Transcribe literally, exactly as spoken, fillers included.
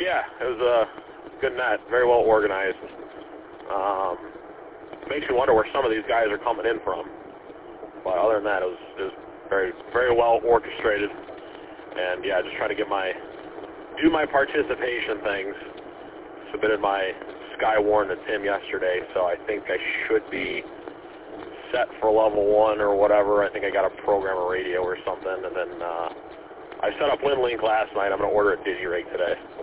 Yeah, it was a good net, very well organized. Um, makes you wonder where some of these guys are coming in from. But other than that, it was, it was very, very well orchestrated. And yeah, just trying to get my, do my participation things. Submitted my Skywarn to Tim yesterday, so I think I should be set for level one or whatever. I think I got to program a radio or something, and then uh, I set up WinLink last night. I'm going to order a DigiRig today.